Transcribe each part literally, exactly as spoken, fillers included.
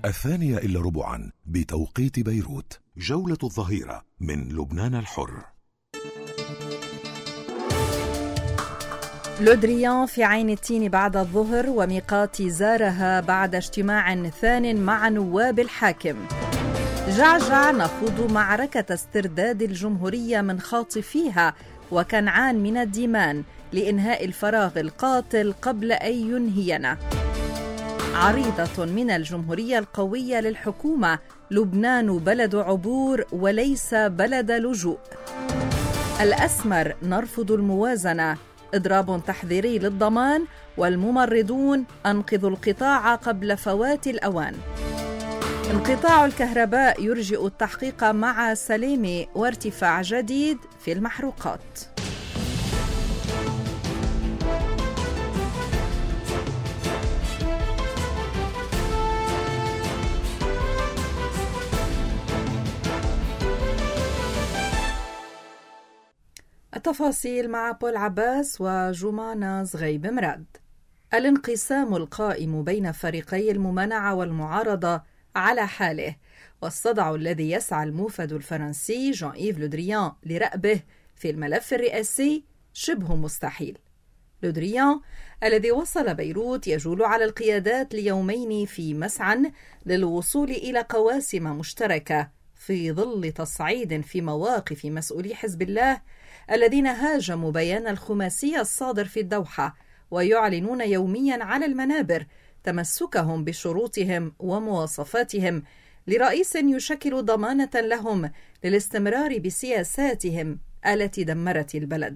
الثانية إلا ربعا بتوقيت بيروت. جولة الظهيرة من لبنان الحر. لودريان في عين التين بعد الظهر، وميقات زارها بعد اجتماع ثان مع نواب الحاكم. جعجع نخوض معركة استرداد الجمهورية من خاطفيها، وكنعان من الديمان لإنهاء الفراغ القاتل قبل أن ينهينا. عريضة من الجمهورية القوية للحكومة: لبنان بلد عبور وليس بلد لجوء. الأسمر: نرفض الموازنة، إضراب تحذيري للضمان، والممرضون: أنقذوا القطاع قبل فوات الأوان. انقطاع الكهرباء يرجئ التحقيق مع سليمي، وارتفاع جديد في المحروقات. التفاصيل مع بول عباس وجمانة زغيب مراد. الانقسام القائم بين فريقي الممانعة والمعارضة على حاله، والصدع الذي يسعى الموفد الفرنسي جان إيف لودريان لرأبه في الملف الرئاسي شبه مستحيل. لودريان الذي وصل بيروت يجول على القيادات ليومين في مسعى للوصول إلى قواسم مشتركة في ظل تصعيد في مواقف مسؤولي حزب الله الذين هاجموا بيان الخماسية الصادر في الدوحة، ويعلنون يوميا على المنابر تمسكهم بشروطهم ومواصفاتهم لرئيس يشكل ضمانة لهم للاستمرار بسياساتهم التي دمرت البلد.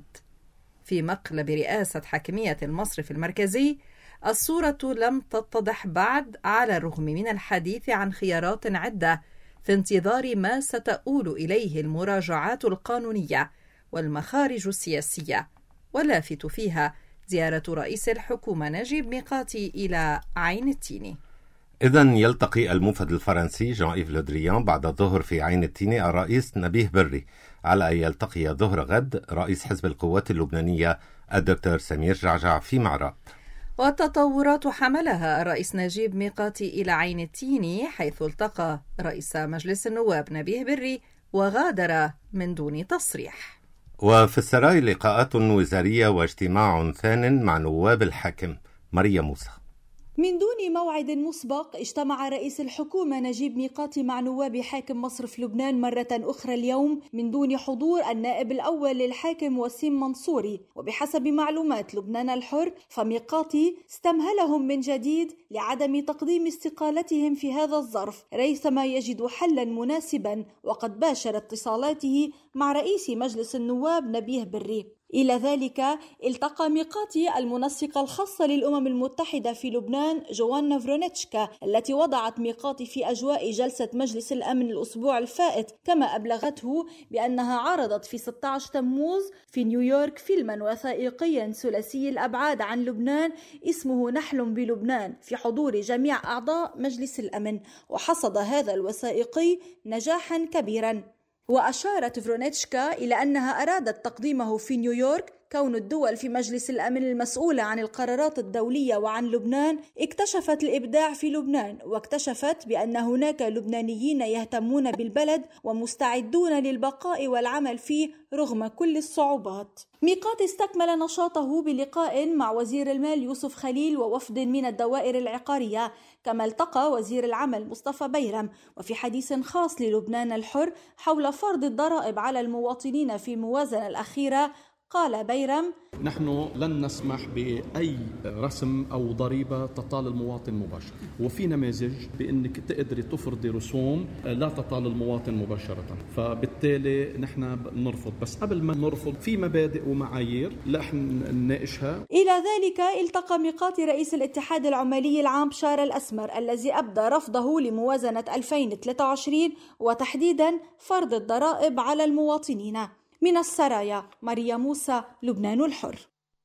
في مقلب رئاسة حاكمية المصرف المركزي، الصورة لم تتضح بعد، على الرغم من الحديث عن خيارات عدة في انتظار ما ستؤول إليه المراجعات القانونية والمخارج السياسية، واللافت فيها زيارة رئيس الحكومة نجيب ميقاتي إلى عين التين. إذن يلتقي الموفد الفرنسي جان إيف لودريان بعد الظهر في عين التين الرئيس نبيه بري، على أن يلتقي ظهر غد رئيس حزب القوات اللبنانية الدكتور سمير جعجع في معراب. والتطورات حملها الرئيس نجيب ميقاتي إلى عين التين، حيث التقى رئيس مجلس النواب نبيه بري وغادر من دون تصريح. وفي السراي لقاءات وزارية واجتماع ثان مع نواب الحاكم. مريم موسى. من دون موعد مسبق اجتمع رئيس الحكومة نجيب ميقاتي مع نواب حاكم مصرف لبنان مرة أخرى اليوم من دون حضور النائب الأول للحاكم وسيم منصوري. وبحسب معلومات لبنان الحر فميقاتي استمهلهم من جديد لعدم تقديم استقالتهم في هذا الظرف ريثما يجد حلا مناسبا، وقد باشر اتصالاته مع رئيس مجلس النواب نبيه بري. إلى ذلك التقى ميقاتي المنسقة الخاصة للأمم المتحدة في لبنان جوانا فرونيتشكا، التي وضعت ميقاتي في أجواء جلسة مجلس الأمن الأسبوع الفائت، كما أبلغته بأنها عرضت في ستة عشر تموز في نيويورك فيلما وثائقيا ثلاثي الأبعاد عن لبنان اسمه نحلم بلبنان في حضور جميع أعضاء مجلس الأمن، وحصد هذا الوثائقي نجاحا كبيرا. وأشارت فرونيتشكا إلى أنها أرادت تقديمه في نيويورك كون الدول في مجلس الأمن المسؤولة عن القرارات الدولية وعن لبنان اكتشفت الإبداع في لبنان، واكتشفت بأن هناك لبنانيين يهتمون بالبلد ومستعدون للبقاء والعمل فيه رغم كل الصعوبات. ميقاتي استكمل نشاطه بلقاء مع وزير المال يوسف خليل ووفد من الدوائر العقارية، كما التقى وزير العمل مصطفى بيرم. وفي حديث خاص للبنان الحر حول فرض الضرائب على المواطنين في الموازنة الأخيرة، قال بيرم: نحن لن نسمح بأي رسم أو ضريبة تطال المواطن مباشرة، وفي نماذج بأنك تقدري تفرضي رسوم لا تطال المواطن مباشرة، فبالتالي نحن نرفض. بس قبل ما نرفض في مبادئ ومعايير رح نناقشها. إلى ذلك التقى ميقاتي رئيس الاتحاد العمالي العام بشار الأسمر، الذي أبدى رفضه لموازنة ألفين وثلاثة وعشرين وتحديدا فرض الضرائب على المواطنين. من السرايا مريم موسى، لبنان الحر.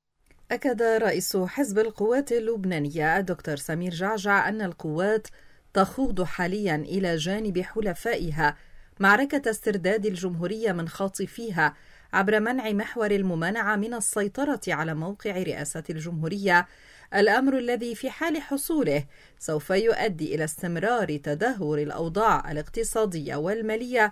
أكد رئيس حزب القوات اللبنانية الدكتور سمير جعجع أن القوات تخوض حاليا إلى جانب حلفائها معركة استرداد الجمهورية من خاطفيها عبر منع محور الممانعة من السيطرة على موقع رئاسة الجمهورية، الأمر الذي في حال حصوله سوف يؤدي إلى استمرار تدهور الأوضاع الاقتصادية والمالية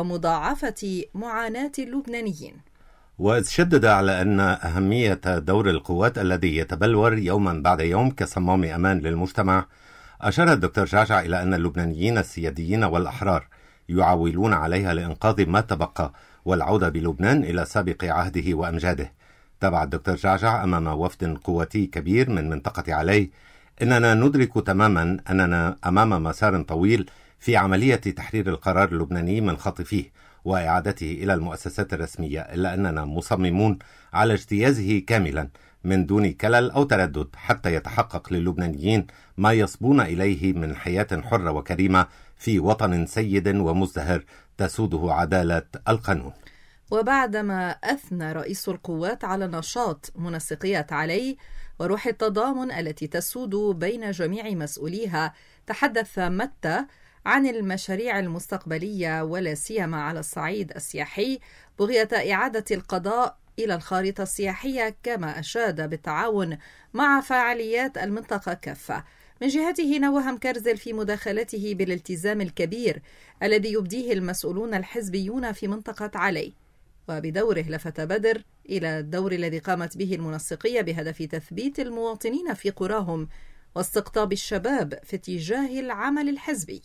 ومضاعفة معاناة اللبنانيين. وإذ شدد على أن أهمية دور القوات الذي يتبلور يوما بعد يوم كصمام أمان للمجتمع، أشار الدكتور جعجع إلى أن اللبنانيين السياديين والأحرار يعولون عليها لإنقاذ ما تبقى والعودة بلبنان إلى سابق عهده وأمجاده. تابع الدكتور جعجع أمام وفد قواتي كبير من منطقة علي: إننا ندرك تماما أننا أمام مسار طويل في عملية تحرير القرار اللبناني من خاطفيه وإعادته إلى المؤسسات الرسمية، إلا أننا مصممون على اجتيازه كاملا من دون كلل أو تردد حتى يتحقق للبنانيين ما يصبون إليه من حياة حرة وكريمة في وطن سيد ومزدهر تسوده عدالة القانون. وبعدما أثنى رئيس القوات على نشاط منسقية علي وروح التضامن التي تسود بين جميع مسؤوليها، تحدث متى عن المشاريع المستقبلية ولا سيما على الصعيد السياحي بغية إعادة القضاء إلى الخارطة السياحية، كما أشاد بالتعاون مع فعاليات المنطقة كافة. من جهته نوه مكرزل في مداخلته بالالتزام الكبير الذي يبديه المسؤولون الحزبيون في منطقة علي، وبدوره لفت بدر إلى الدور الذي قامت به المنسقية بهدف تثبيت المواطنين في قراهم واستقطاب الشباب في اتجاه العمل الحزبي.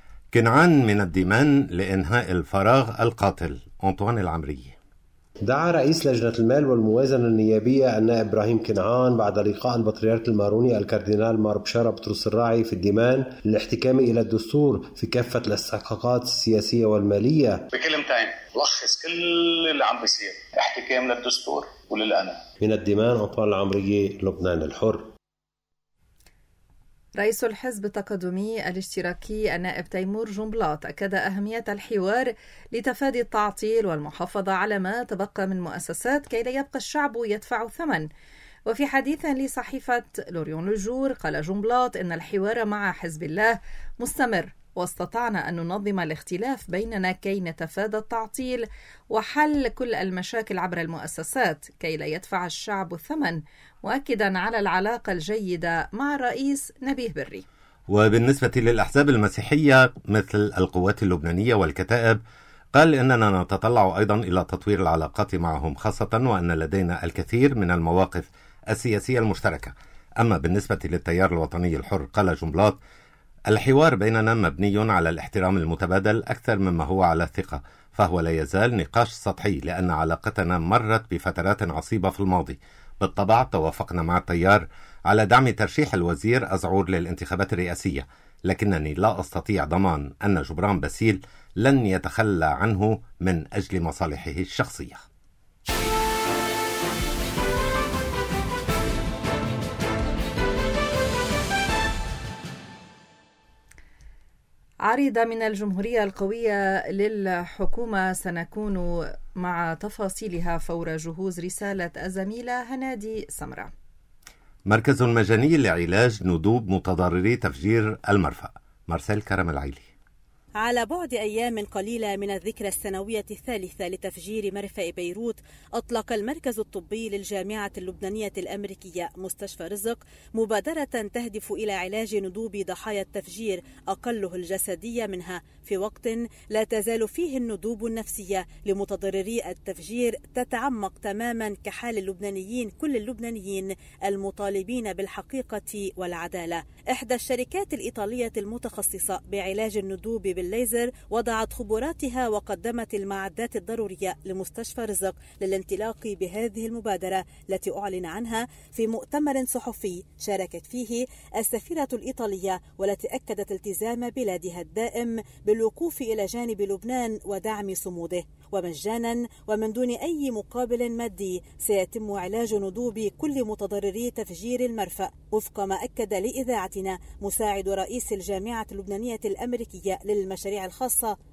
كنعان من الديمان لإنهاء الفراغ القاتل. أنطوان العمري. دعا رئيس لجنة المال والموازنة النيابية النائب إبراهيم كنعان بعد لقاء البطريرك الماروني الكاردينال مار بشارة بطرس الراعي في الديمان للاحتكام إلى الدستور في كافة الاستحقاقات السياسية والمالية. بكلمتين لخص كل اللي عم بيصير: احتكام للدستور وللقانون. من الديمان أنطوان العمري، لبنان الحر. رئيس الحزب التقدمي الاشتراكي النائب تيمور جنبلاط أكد أهمية الحوار لتفادي التعطيل والمحافظة على ما تبقى من مؤسسات كي لا يبقى الشعب يدفع ثمن. وفي حديث لصحيفة لوريون لوجور قال جنبلاط إن الحوار مع حزب الله مستمر، واستطعنا أن ننظم الاختلاف بيننا كي نتفادى التعطيل وحل كل المشاكل عبر المؤسسات كي لا يدفع الشعب الثمن، مؤكدا على العلاقة الجيدة مع الرئيس نبيه بري. وبالنسبة للأحزاب المسيحية مثل القوات اللبنانية والكتائب، قال إننا نتطلع أيضا إلى تطوير العلاقات معهم، خاصة وأن لدينا الكثير من المواقف السياسية المشتركة. أما بالنسبة للتيار الوطني الحر، قال جنبلاط: الحوار بيننا مبني على الاحترام المتبادل أكثر مما هو على الثقة، فهو لا يزال نقاش سطحي لأن علاقتنا مرت بفترات عصيبة في الماضي. بالطبع توافقنا مع التيار على دعم ترشيح الوزير أزعور للانتخابات الرئاسية، لكنني لا أستطيع ضمان أن جبران باسيل لن يتخلى عنه من أجل مصالحه الشخصية. عريضة من الجمهورية القوية للحكومة سنكون مع تفاصيلها فور جهوز رسالة الزميلة هنادي سمرة. مركز مجاني لعلاج ندوب متضرري تفجير المرفأ. مارسيل كرم العيلي. على بعد أيام قليلة من الذكرى السنوية الثالثة لتفجير مرفأ بيروت، أطلق المركز الطبي للجامعة اللبنانية الأمريكية مستشفى رزق مبادرة تهدف إلى علاج ندوب ضحايا التفجير أقله الجسدية منها، في وقت لا تزال فيه الندوب النفسية لمتضرري التفجير تتعمق تماما كحال اللبنانيين كل اللبنانيين المطالبين بالحقيقة والعدالة. إحدى الشركات الإيطالية المتخصصة بعلاج الندوب بالليزر وضعت خبراتها وقدمت المعدات الضرورية لمستشفى رزق للانطلاق بهذه المبادرة التي أعلن عنها في مؤتمر صحفي شاركت فيه السفيرة الإيطالية، والتي أكدت التزام بلادها الدائم بالوقوف إلى جانب لبنان ودعم صموده. ومجانا ومن دون أي مقابل مادي سيتم علاج ندوب كل متضرري تفجير المرفأ، وفق ما أكد لإذاعتنا مساعد رئيس الجامعة اللبنانية الأمريكية للمشاريع الخاصة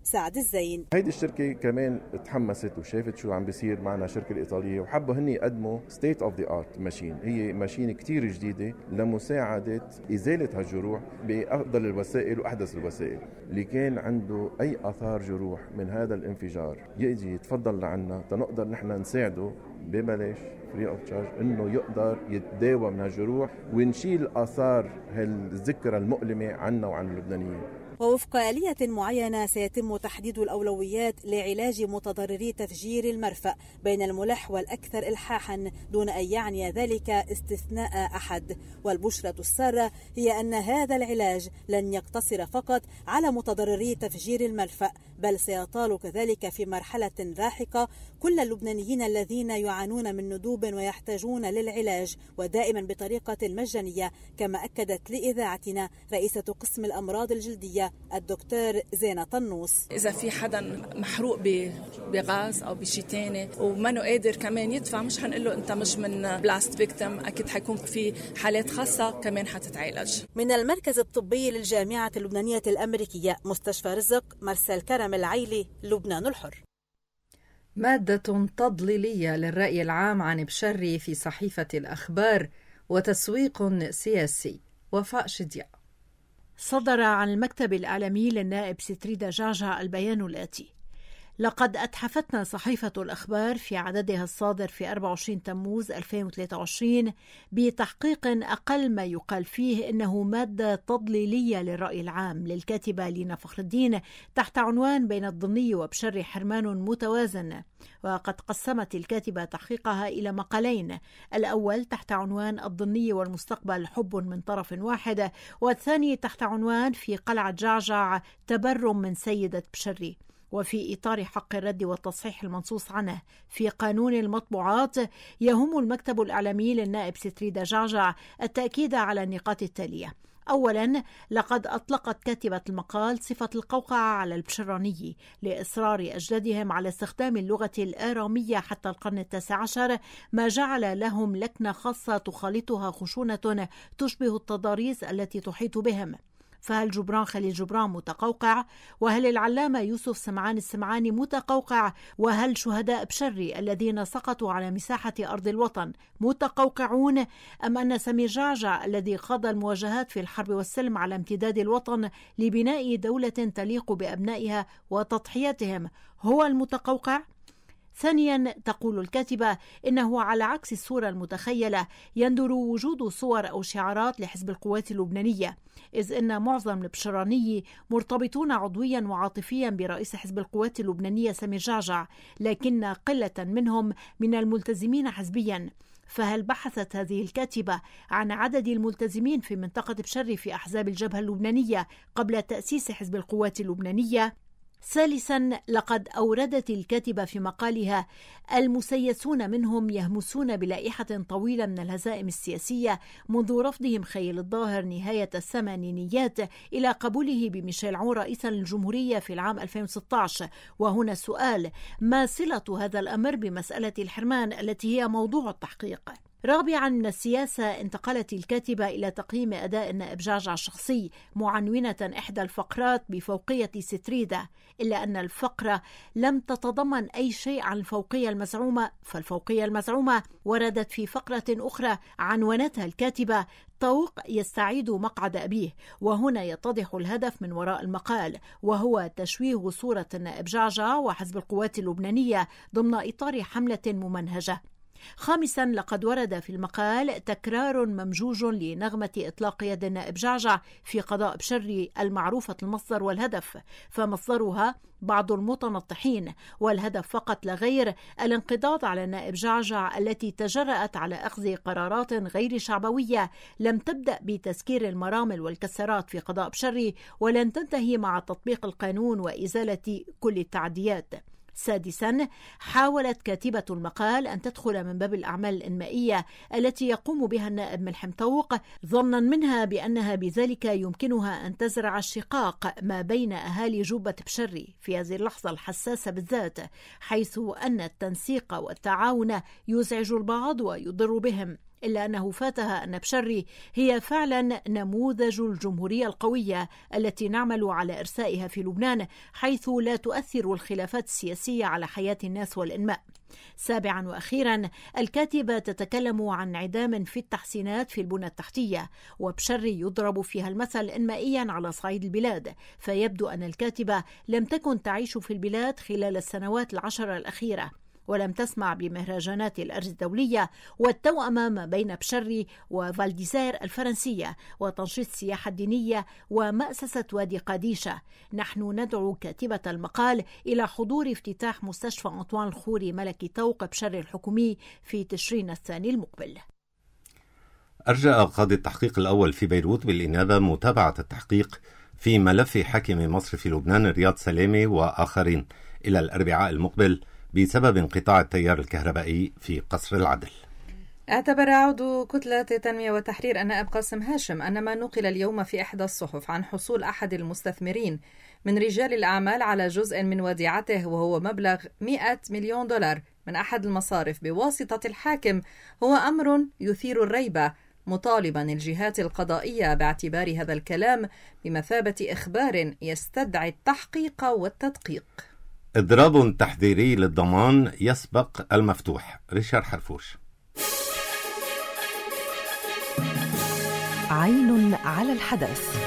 سعد الزين. هيدي الشركة كمان تحمست وشافت شو عم بيصير معنا الشركة الإيطالية، وحبوا هني يقدموا state of the art ماشين. هي ماشين كتير جديدة لمساعدة إزالة هالجروح بأفضل الوسائل وأحدث الوسائل. اللي كان عنده أي آثار جروح من هذا الانفجار يجي يتفضل لعنا تنقدر نحن نساعده ببلاش فري اوف تشارج انه يقدر يتداوى من هالجروح ونشيل آثار هالذكرى المؤلمة عنا وعن اللبنانيين. ووفق آلية معينة سيتم تحديد الأولويات لعلاج متضرري تفجير المرفأ بين الملح والأكثر إلحاحا دون أن يعني ذلك استثناء أحد. والبشرة السارة هي أن هذا العلاج لن يقتصر فقط على متضرري تفجير المرفأ، بل سيطال كذلك في مرحلة لاحقة كل اللبنانيين الذين يعانون من ندوب ويحتاجون للعلاج، ودائما بطريقة مجانية، كما أكدت لإذاعتنا رئيسة قسم الأمراض الجلدية الدكتور زينة طنوس. إذا في حدا محروق بغاز أو بشي تاني ومانو قادر كمان يدفع، مش هنقول له أنت مش من بلاست فيكتم، أكيد حيكون في حالات خاصة كمان حتتعالج. من المركز الطبي للجامعة اللبنانية الأمريكية مستشفى رزق، مرسل كرم العيلي، لبنان الحر. مادة تضليلية للرأي العام عن بشري في صحيفة الأخبار وتسويق سياسي. وفاء شديا. صدر عن المكتب الإعلامي للنائب ستريدا جعجع البيان الآتي: لقد أتحفتنا صحيفة الأخبار في عددها الصادر في أربعة وعشرين تموز ألفين وثلاثة وعشرين بتحقيق أقل ما يقال فيه إنه مادة تضليلية للرأي العام للكاتبة لينا فخر الدين تحت عنوان بين الضني وبشر حرمان متوازن. وقد قسمت الكاتبة تحقيقها إلى مقالين: الأول تحت عنوان الضني والمستقبل حب من طرف واحد، والثاني تحت عنوان في قلعة جعجع تبرم من سيدة بشري. وفي إطار حق الرد والتصحيح المنصوص عنه في قانون المطبوعات، يهم المكتب الإعلامي للنائب ستريدا جعجع التأكيد على النقاط التالية: أولاً، لقد أطلقت كاتبة المقال صفة القوقعة على البشراني لإصرار أجدادهم على استخدام اللغة الآرامية حتى القرن التاسع عشر، ما جعل لهم لكنة خاصة تخالطها خشونة تشبه التضاريس التي تحيط بهم. فهل جبران خليل جبران متقوقع؟ وهل العلامة يوسف سمعان السمعاني متقوقع؟ وهل شهداء بشري الذين سقطوا على مساحة أرض الوطن متقوقعون؟ أم أن سمير جعجع الذي خاض المواجهات في الحرب والسلم على امتداد الوطن لبناء دولة تليق بأبنائها وتضحياتهم هو المتقوقع؟ ثانيا، تقول الكاتبة إنه على عكس الصورة المتخيلة يندر وجود صور أو شعارات لحزب القوات اللبنانية، إذ إن معظم البشراني مرتبطون عضويا وعاطفيا برئيس حزب القوات اللبنانية سمير جعجع، لكن قلة منهم من الملتزمين حزبيا. فهل بحثت هذه الكاتبة عن عدد الملتزمين في منطقة بشري في أحزاب الجبهة اللبنانية قبل تأسيس حزب القوات اللبنانية؟ ثالثا، لقد أوردت الكاتبة في مقالها: المسيسون منهم يهمسون بلائحة طويلة من الهزائم السياسية منذ رفضهم خيل الظاهر نهاية الثمانينيات إلى قبوله بميشيل عون رئيسا للجمهورية في العام ألفين وستة عشر. وهنا السؤال: ما صلة هذا الأمر بمسألة الحرمان التي هي موضوع التحقيق؟ رابعا، من السياسة انتقلت الكاتبة إلى تقييم أداء النائب جعجع الشخصي، معنونة إحدى الفقرات بفوقية ستريدا، إلا أن الفقرة لم تتضمن أي شيء عن الفوقية المزعومة، فالفوقية المزعومة وردت في فقرة أخرى عنونتها الكاتبة طوق يستعيد مقعد أبيه. وهنا يتضح الهدف من وراء المقال، وهو تشويه صورة النائب جعجع وحزب القوات اللبنانية ضمن إطار حملة ممنهجة. خامسا، لقد ورد في المقال تكرار ممجوج لنغمة إطلاق يد النائب جعجع في قضاء بشري المعروفة المصدر والهدف، فمصدرها بعض المتنطحين، والهدف فقط لا غير الانقضاض على النائب جعجع التي تجرأت على أخذ قرارات غير شعبوية لم تبدأ بتسكير المرامل والكسرات في قضاء بشري، ولن تنتهي مع تطبيق القانون وإزالة كل التعديات. سادسا، حاولت كاتبة المقال أن تدخل من باب الأعمال الإنمائية التي يقوم بها النائب ملحم طوق، ظنا منها بأنها بذلك يمكنها أن تزرع الشقاق ما بين أهالي جوبة بشري في هذه اللحظة الحساسة بالذات، حيث أن التنسيق والتعاون يزعج البعض ويضر بهم. إلا أنه فاتها أن بشري هي فعلا نموذج الجمهورية القوية التي نعمل على إرسائها في لبنان، حيث لا تؤثر الخلافات السياسية على حياة الناس والإنماء. سابعا وأخيرا، الكاتبة تتكلم عن انعدام في التحسينات في البنى التحتية، وبشري يضرب فيها المثل إنمائيا على صعيد البلاد، فيبدو أن الكاتبة لم تكن تعيش في البلاد خلال السنوات العشر الأخيرة، ولم تسمع بمهرجانات الأرز الدولية والتوأمة ما بين بشري وفالديزير الفرنسية وتنشيط السياحة الدينية ومأسسة وادي قاديشة. نحن ندعو كاتبة المقال إلى حضور افتتاح مستشفى أنطوان الخوري ملكي طوق بشري الحكومي في تشرين الثاني المقبل. أرجأ قاضي التحقيق الأول في بيروت بالإنابة متابعة التحقيق في ملف حاكم مصر في لبنان رياض سلامة وآخرين إلى الأربعاء المقبل بسبب انقطاع التيار الكهربائي في قصر العدل. اعتبر عضو كتلة تنمية وتحرير النائب قاسم هاشم أن ما نقل اليوم في إحدى الصحف عن حصول أحد المستثمرين من رجال الأعمال على جزء من وديعته وهو مبلغ مئة مليون دولار من أحد المصارف بواسطة الحاكم هو أمر يثير الريبة، مطالبا الجهات القضائية باعتبار هذا الكلام بمثابة إخبار يستدعي التحقيق والتدقيق. إضراب تحذيري للضمان يسبق المفتوح. ريشارد حرفوش. عين على الحدث.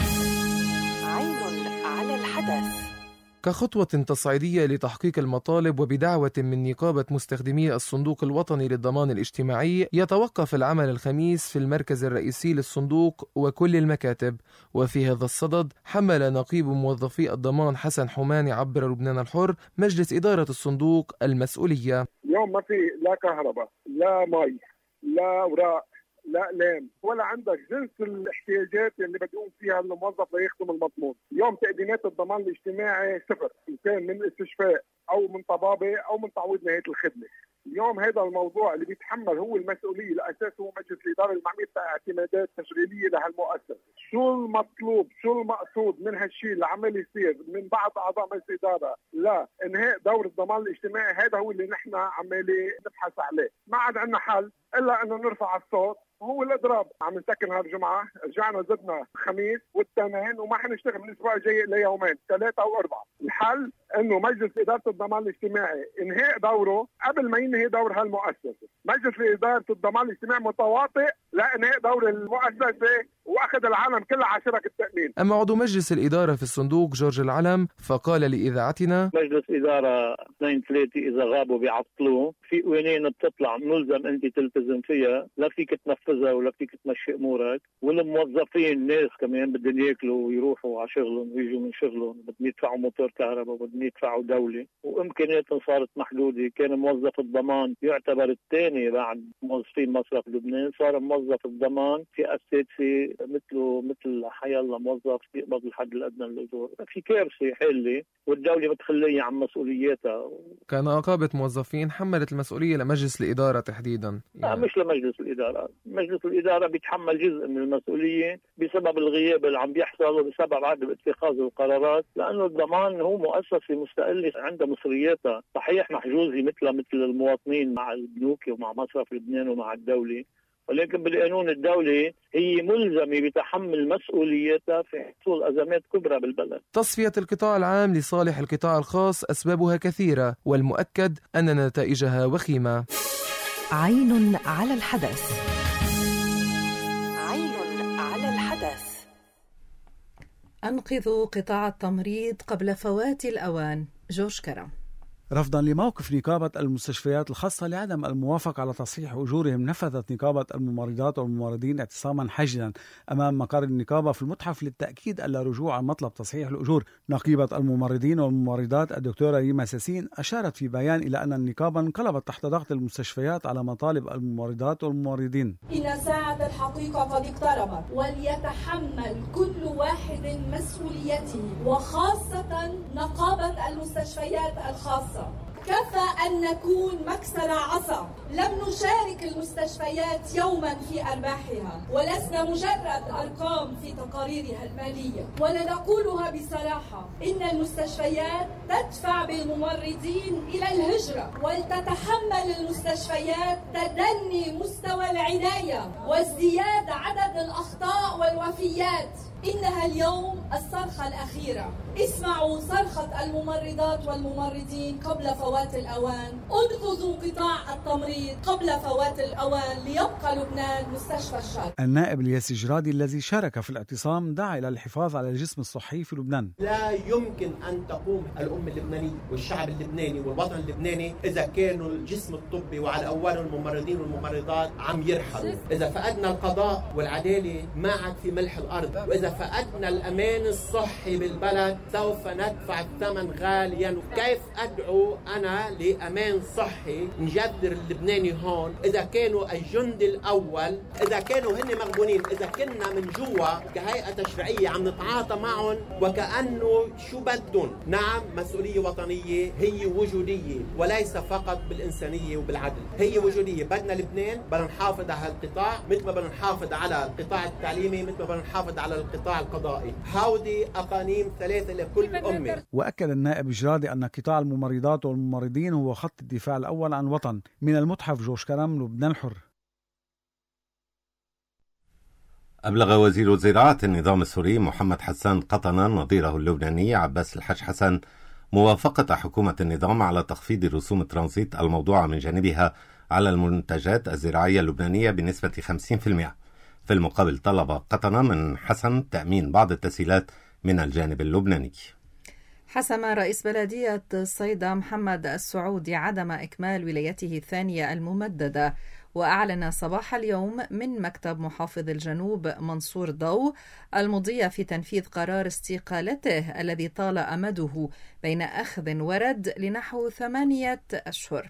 عين على الحدث. كخطوة تصعيدية لتحقيق المطالب وبدعوة من نقابة مستخدمي الصندوق الوطني للضمان الاجتماعي، يتوقف العمل الخميس في المركز الرئيسي للصندوق وكل المكاتب. وفي هذا الصدد حمل نقيب موظفي الضمان حسن حماني عبر لبنان الحر مجلس إدارة الصندوق المسؤولية. اليوم ما في لا كهرباء لا مي لا أوراق لا اقلام ولا عندك جنس الاحتياجات اللي بتقوم فيها الموظف ليخدم المضمون. اليوم تقديمات الضمان الاجتماعي صفر، ان كان من استشفاء او من طبابه او من تعويض نهايه الخدمه. اليوم هذا الموضوع اللي بيتحمل هو المسؤوليه الاساس هو مجلس الاداره المعني باعتمادات تشغيليه لهالمؤسسه. شو المطلوب شو المقصود من هالشيء اللي عمال يصير من بعض اعضاء مجلس الاداره لا انهاء دور الضمان الاجتماعي، هذا هو اللي نحن عمالين نبحث عليه. ما عاد عندنا حل الا انه نرفع الصوت هو الاضراب. عم نسكر نهار الجمعه، رجعنا زدنا خميس والاثنين وما حنشتغل من الاسبوع الجاي الا يومين ثلاثه او اربعه. الحل انه مجلس اداره الضمان الاجتماعي انهاء دوره قبل ما ينهي دور هالمؤسسه. مجلس اداره الضمان الاجتماعي متواطئ لانهاء دور المؤسسه واخذ العالم كلها على شرك التامين. اما عضو مجلس الاداره في الصندوق جورج العلم فقال لاذاعتنا: مجلس اداره اثنين ثلاثه اذا غابوا بيعطلوه، في قوانين بتطلع ملزم انت تلتزم فيها، لا فيك تنفذها ولا فيك تمشي امورك، والموظفين ناس كمان بدهم ياكلوا ويروحوا على شغلهم ويجوا من شغلهم، بدهم يدفعوا موتور كهرباء وبدهم يدفعوا دولة، وامكانياتهم صارت محدوده. كان موظف الضمان يعتبر الثاني بعد موظفين مصرف لبنان، صار موظف الضمان في السادسه مثله مثل حيالله موظف يقبض الحد الادنى للاجور. في كارثه حاله والدوله متخليه عن مسؤولياتها. كان نقابه موظفين حملت المسؤوليه لمجلس الاداره تحديدا. يعني. لا مش لمجلس الاداره، مجلس الاداره بيتحمل جزء من المسؤوليه بسبب الغياب اللي عم بيحصل وبسبب عدم اتخاذ القرارات، لانه الضمان هو مؤسسه مستقله عندها مصرياتها، صحيح محجوزه مثل مثل المواطنين مع البنوك ومع مصرف لبنان ومع الدوله، ولكن بالقانون الدولي هي ملزمة بتحمل مسؤولياتها في حصول أزمات كبرى بالبلد. تصفية القطاع العام لصالح القطاع الخاص أسبابها كثيرة، والمؤكد أن نتائجها وخيمة. عين على الحدث. عين على الحدث. أنقذوا قطاع التمريض قبل فوات الأوان. جورج كرم. رفضا لموقف نقابة المستشفيات الخاصة لعدم الموافقة على تصحيح أجورهم، نفذت نقابة الممرضات والممرضين اعتصاما حشدا أمام مقر النقابة في المتحف للتأكيد على رجوع عن مطلب تصحيح الأجور. نقيبة الممرضين والممرضات الدكتورة ريما ساسين أشارت في بيان إلى أن النقابة انقلبت تحت ضغط المستشفيات على مطالب الممرضات والممرضين. إن ساعة الحقيقة قد اقتربت، وليتحمل كل واحد مسؤوليته، وخاصة نقابة المستشفيات الخاصة. كفى أن نكون مكسر عصا. لم نشارك المستشفيات يوما في أرباحها، ولسنا مجرد أرقام في تقاريرها المالية، ولنقولها بصراحة: إن المستشفيات تدفع بالممرضين إلى الهجرة، ولتتحمل المستشفيات تدني مستوى العناية وازدياد عدد الأخطاء والوفيات. إنها اليوم الصرخة الأخيرة. اسمعوا صرخة الممرضات والممرضين قبل فوات الأوان. انقذوا قطاع التمريض قبل فوات الأوان ليبقى لبنان مستشفى الشرق. النائب الياسي جرادي الذي شارك في الاعتصام دعا إلى الحفاظ على الجسم الصحي في لبنان. لا يمكن أن تقوم الأمة اللبنانية والشعب اللبناني والوطن اللبناني إذا كانوا الجسم الطبي وعلى أوله الممرضين والممرضات عم يرحلوا. إذا فقدنا القضاء والعدالة ما عاد في ملح الأرض، وإذا فقدنا الأمان الصحي بالبلد سوف ندفع الثمن غاليا. كيف أدعو أنا لأمان صحي نجدر اللبناني هون إذا كانوا الجند الأول، إذا كانوا هن مغبونين، إذا كنا من جوا كهيئة تشريعية عم نتعاطى معهم وكأنه شو بدهم. نعم، مسؤولية وطنية هي وجودية وليس فقط بالإنسانية وبالعدل، هي وجودية. بدنا لبنان، بدنا نحافظ على القطاع مثل ما بدنا نحافظ على القطاع التعليمي، مثل ما بدنا نحافظ على القطاع القضائي. هودي أقانيم ثلاثة لكل أمة. وأكد النائب جرادي أن قطاع الممرضات والممرضين هو خط الدفاع الأول عن الوطن. من المتحف جورج كرم، لبنان الحر. أبلغ وزير زراعة النظام السوري محمد حسان قطنا نظيره اللبناني عباس الحاج حسن موافقة حكومة النظام على تخفيض رسوم الترانزيت الموضوعة من جانبها على المنتجات الزراعية اللبنانية بنسبة خمسين بالمئة. في المقابل طلب قطنا من حسن تأمين بعض التسهيلات من الجانب اللبناني. حسم رئيس بلدية صيدا محمد السعودي عدم إكمال ولايته الثانية الممددة، وأعلن صباح اليوم من مكتب محافظ الجنوب منصور ضو المضي في تنفيذ قرار استقالته الذي طال أمده بين أخذ ورد لنحو ثمانية أشهر.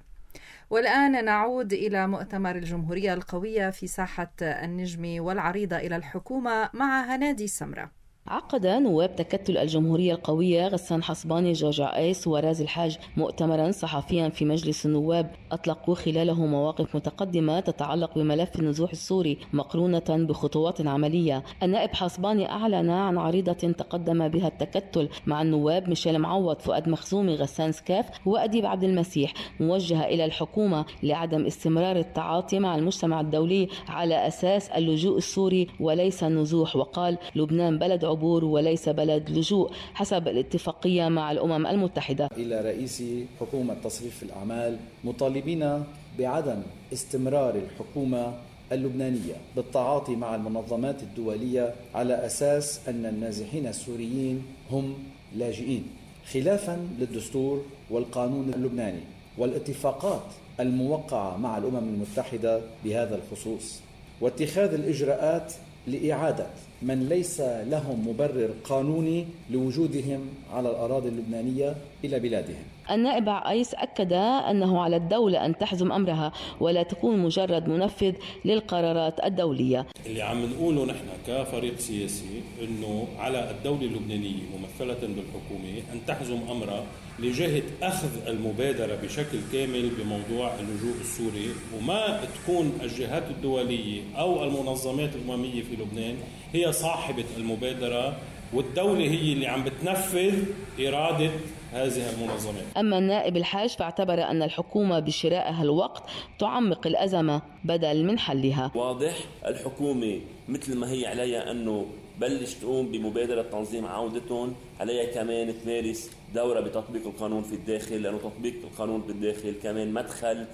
والآن نعود إلى مؤتمر الجمهورية القوية في ساحة النجم والعريضة إلى الحكومة مع هنادي سمرة. عقد نواب تكتل الجمهورية القوية غسان حصباني، جورج عقيس ورازي الحاج مؤتمرا صحفيا في مجلس النواب أطلقوا خلاله مواقف متقدمة تتعلق بملف النزوح السوري مقرونة بخطوات عملية. النائب حصباني أعلن عن عريضة تقدم بها التكتل مع النواب ميشيل معوض، فؤاد مخزومي، غسان سكاف وأديب عبد المسيح، موجهة إلى الحكومة لعدم استمرار التعاطي مع المجتمع الدولي على أساس اللجوء السوري وليس النزوح. وقال: لبنان بلد عبور وليس بلد لجوء حسب الاتفاقية مع الأمم المتحدة. إلى رئيس حكومة تصريف الأعمال مطالبين بعدم استمرار الحكومة اللبنانية بالتعاطي مع المنظمات الدولية على أساس أن النازحين السوريين هم لاجئين، خلافا للدستور والقانون اللبناني والاتفاقات الموقعة مع الأمم المتحدة بهذا الخصوص، واتخاذ الإجراءات لإعادة من ليس لهم مبرر قانوني لوجودهم على الأراضي اللبنانية إلى بلادهم. النائب عقيس أكد أنه على الدولة أن تحزم أمرها ولا تكون مجرد منفذ للقرارات الدولية. اللي عم نقوله نحن كفريق سياسي أنه على الدولة اللبنانية ممثلة بالحكومة أن تحزم أمرها لجهة أخذ المبادرة بشكل كامل بموضوع اللجوء السوري، وما تكون الجهات الدولية أو المنظمات الأممية في لبنان هي صاحبة المبادرة، والدولة هي اللي عم بتنفذ إرادة هذه المنظمات. أما النائب الحاج فاعتبر أن الحكومة بشرائها الوقت تعمق الأزمة بدل من حلها. واضح الحكومة مثل ما هي عليها أنه بلش تقوم بمبادرة تنظيم عودتهم، عليها كمان تمارس دورة بتطبيق القانون في الداخل، لأنه تطبيق القانون بالداخل كمان مدخل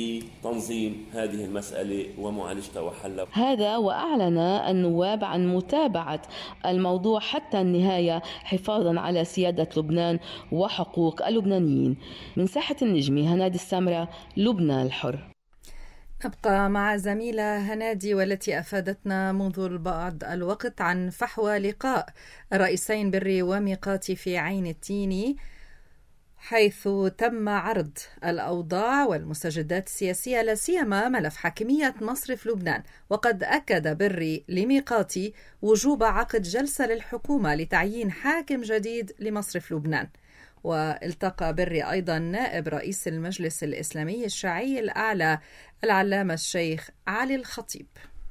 لتنظيم هذه المسألة ومعالجتها وحلها. هذا وأعلن النواب عن متابعة الموضوع حتى النهاية حفاظا على سيادة لبنان وحقوق اللبنانيين. من ساحة النجم، هنادي السمرة، لبنان الحر. نبقى مع زميلة هنادي والتي أفادتنا منذ بعض الوقت عن فحوى لقاء الرئيسين بري وميقاتي في عين التيني، حيث تم عرض الأوضاع والمستجدات السياسية لا سيما ملف حاكمية مصرف لبنان. وقد أكد بري لميقاتي وجوب عقد جلسة للحكومة لتعيين حاكم جديد لمصرف لبنان. والتقى بري أيضا نائب رئيس المجلس الإسلامي الشرعي الأعلى العلامة الشيخ علي الخطيب.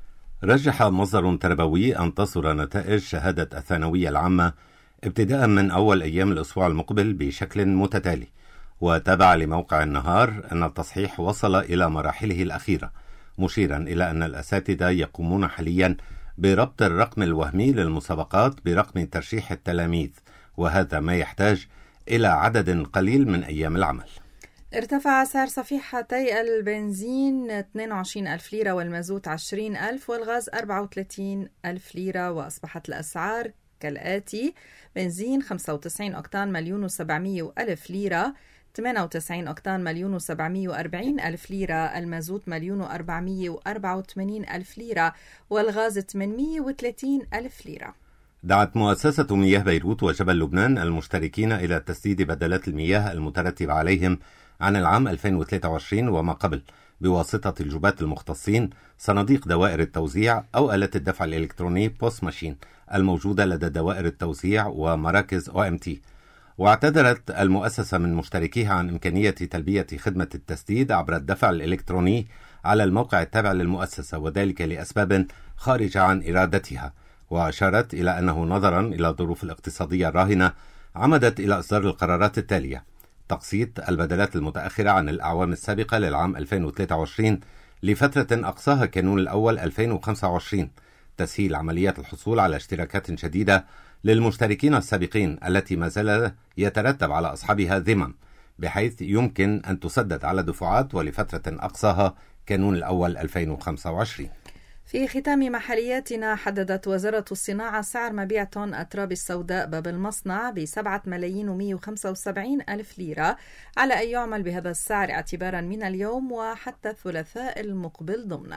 رجح مصدر تربوي أن تصدر نتائج شهادة الثانوية العامة ابتداء من أول أيام الأسبوع المقبل بشكل متتالي، وتابع لموقع النهار أن التصحيح وصل إلى مراحله الأخيرة، مشيرا إلى أن الأساتذة يقومون حاليا بربط الرقم الوهمي للمسابقات برقم ترشيح التلاميذ، وهذا ما يحتاج إلى عدد قليل من أيام العمل. ارتفع سعر صفيحتي البنزين اثنين وعشرين ألف ليرة والمازوت عشرين ألف والغاز أربعة وثلاثين ألف ليرة، وأصبحت الأسعار كالآتي: بنزين خمسة وتسعين أكتان مليون وسبعمية ألف ليرة، ثمانية وتسعين أكتان مليون وسبعمية وأربعين ألف ليرة، المازوت مليون وأربعمية وأربعة وثمانين ألف ليرة، والغاز ثمانمية وثلاثين ألف ليرة. دعت مؤسسة مياه بيروت وجبل لبنان المشتركين إلى تسديد بدلات المياه المترتبة عليهم عن العام ألفين وثلاثة وعشرين وما قبل بواسطة الجبات المختصين، صناديق دوائر التوزيع أو آلة الدفع الإلكتروني بوست ماشين الموجودة لدى دوائر التوزيع ومراكز أو إم تي. واعتذرت المؤسسة من مشتركيها عن إمكانية تلبية خدمة التسديد عبر الدفع الإلكتروني على الموقع التابع للمؤسسة، وذلك لأسباب خارجة عن إرادتها. وأشارت إلى أنه نظرا إلى الظروف الاقتصادية الراهنة عمدت إلى إصدار القرارات التالية: تقسيط البدلات المتأخرة عن الأعوام السابقة للعام ألفين وثلاثة وعشرين لفترة أقصاها كانون الأول ألفين وخمسة وعشرين، تسهيل عمليات الحصول على اشتراكات جديدة للمشتركين السابقين التي ما زال يترتب على أصحابها ذمم، بحيث يمكن أن تسدد على دفعات ولفترة أقصاها كانون الأول ألفين وخمسة وعشرين. في ختام محلياتنا، حددت وزارة الصناعة سعر مبيع طن أتراب السوداء باب المصنع بسبعة ملايين ومئة وخمسة وسبعين ألف ليرة، على أن يعمل بهذا السعر اعتبارا من اليوم وحتى الثلاثاء المقبل ضمنا.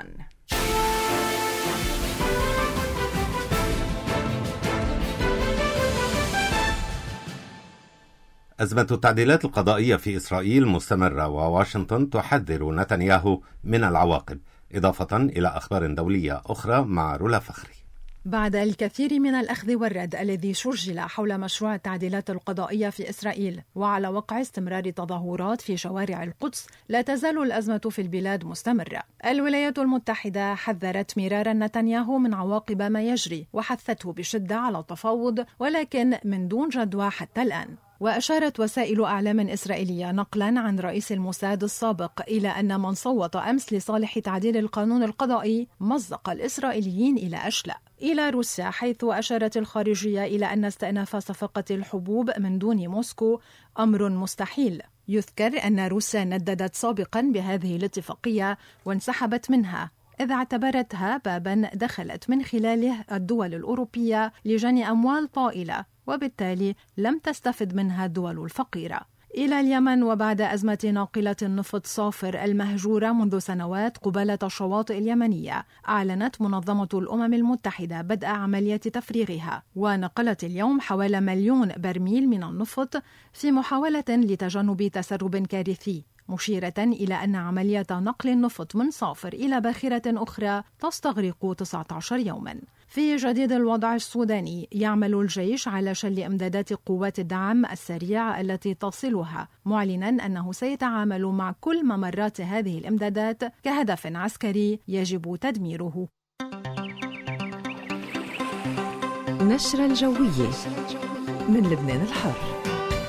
أزمة التعديلات القضائية في إسرائيل مستمرة، وواشنطن تحذر نتنياهو من العواقب، إضافة إلى أخبار دولية أخرى مع رولا فخري. بعد الكثير من الأخذ والرد الذي شجل حول مشروع التعديلات القضائية في إسرائيل، وعلى وقع استمرار تظاهرات في شوارع القدس، لا تزال الأزمة في البلاد مستمرة. الولايات المتحدة حذرت مرارا نتنياهو من عواقب ما يجري، وحثته بشدة على التفاوض، ولكن من دون جدوى حتى الآن. وأشارت وسائل أعلام إسرائيلية نقلا عن رئيس الموساد السابق إلى أن من صوت أمس لصالح تعديل القانون القضائي مزق الإسرائيليين إلى أشلاء. إلى روسيا، حيث أشارت الخارجية إلى أن استئناف صفقة الحبوب من دون موسكو أمر مستحيل. يذكر أن روسيا نددت سابقا بهذه الاتفاقية وانسحبت منها، إذ اعتبرتها بابا دخلت من خلاله الدول الأوروبية لجني أموال طائلة، وبالتالي لم تستفد منها الدول الفقيرة. إلى اليمن، وبعد أزمة ناقلة النفط صافر المهجورة منذ سنوات قبالة الشواطئ اليمنية، أعلنت منظمة الأمم المتحدة بدء عملية تفريغها، ونقلت اليوم حوالي مليون برميل من النفط في محاولة لتجنب تسرب كارثي، مشيرة إلى أن عملية نقل النفط من صافر إلى باخرة أخرى تستغرق تسعة عشر يوما. في جديد الوضع السوداني، يعمل الجيش على شل إمدادات قوات الدعم السريع التي تصلها، معلنا أنه سيتعامل مع كل ممرات هذه الإمدادات كهدف عسكري يجب تدميره. نشرة الجوية من لبنان الحر.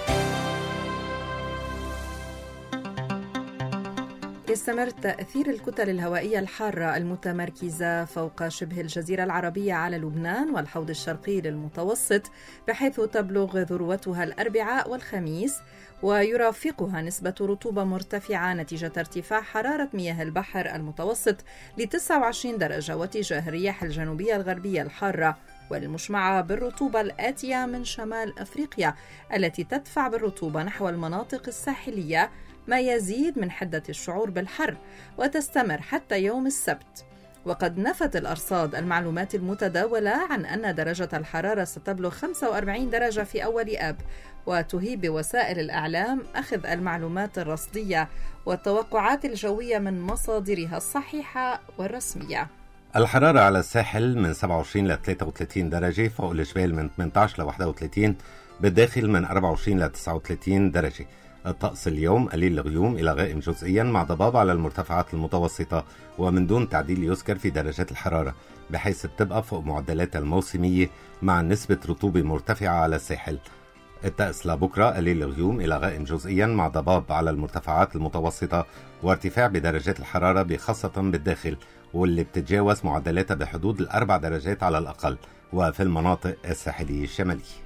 يستمر تأثير الكتل الهوائية الحارة المتمركزة فوق شبه الجزيرة العربية على لبنان والحوض الشرقي للمتوسط، بحيث تبلغ ذروتها الأربعاء والخميس، ويرافقها نسبة رطوبة مرتفعة نتيجة ارتفاع حرارة مياه البحر المتوسط ل تسعة وعشرين درجة، واتجاه الرياح الجنوبية الغربية الحارة والمشمعة بالرطوبة الآتية من شمال أفريقيا التي تدفع بالرطوبة نحو المناطق الساحلية، ما يزيد من حدة الشعور بالحر، وتستمر حتى يوم السبت. وقد نفت الأرصاد المعلومات المتداولة عن أن درجة الحرارة ستبلغ خمسة وأربعين درجة في أول آب، وتهيب بوسائل الإعلام أخذ المعلومات الرصدية والتوقعات الجوية من مصادرها الصحيحة والرسمية. الحرارة على الساحل من سبعة وعشرين ل ثلاثة وثلاثين درجة، فوق الجبال من ثمانية عشر ل واحد وثلاثين، بالداخل من أربعة وعشرين ل تسعة وثلاثين درجة. الطقس اليوم قليل الغيوم إلى غائم جزئيا مع ضباب على المرتفعات المتوسطة ومن دون تعديل يذكر في درجات الحرارة، بحيث بتبقى فوق معدلات الموسمية مع نسبة رطوبة مرتفعة على الساحل. الطقس لبكرة قليل الغيوم إلى غائم جزئيا مع ضباب على المرتفعات المتوسطة وارتفاع بدرجات الحرارة بخاصة بالداخل، واللي بتتجاوز معدلاتها بحدود الأربع درجات على الأقل وفي المناطق الساحلية الشمالية.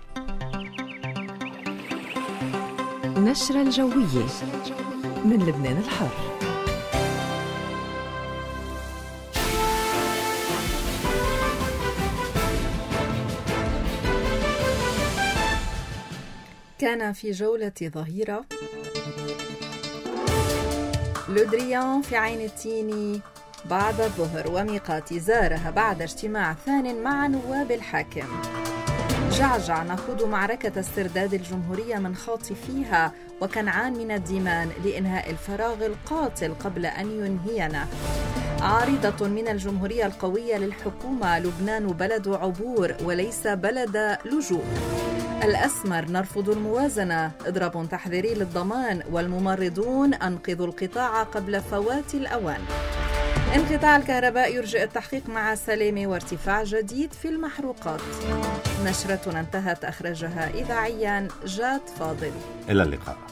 نشرة الجوية من لبنان الحر. كان في جولة ظهيرة لودريان في عين التيني بعد الظهر، وميقات زارها بعد اجتماع ثان مع نواب الحاكم. جعجع نخوض معركة استرداد الجمهورية من خاطفيها وكنعان من الديمان لإنهاء الفراغ القاتل قبل أن ينهينا. عارضة من الجمهورية القوية للحكومة، لبنان بلد عبور وليس بلد لجوء. الأسمر نرفض الموازنة، إضراب تحذيري للضمان، والممرضون أنقذوا القطاع قبل فوات الأوان. انقطاع الكهرباء يرجئ التحقيق مع سلامة وارتفاع جديد في المحروقات. نشرة انتهت، أخرجها إذاعيا جاد فاضل. إلى اللقاء.